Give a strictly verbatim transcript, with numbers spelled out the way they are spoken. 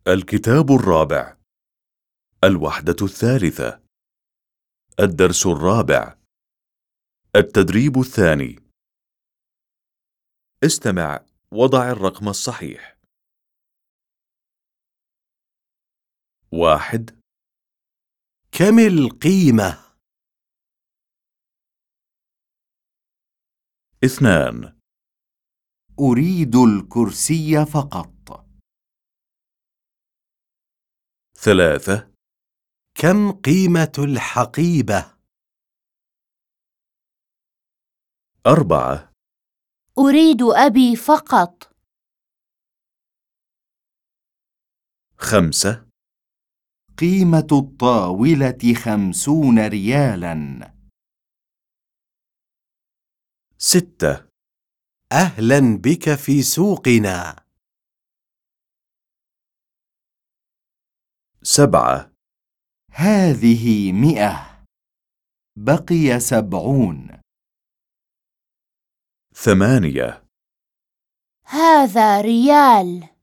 الكتاب الرابع، الوحدة الثالثة، الدرس الرابع، التدريب الثاني. استمع وضع الرقم الصحيح. واحد. كم القيمة؟ اثنان. أريد الكرسي فقط. ثلاثة. كم قيمة الحقيبة؟ أربعة. أريد أبي فقط. خمسة. قيمة الطاولة خمسون ريالاً. ستة. أهلاً بك في سوقنا. سبعة. هذه مئة. بقي سبعون. ثمانية. هذا ريال.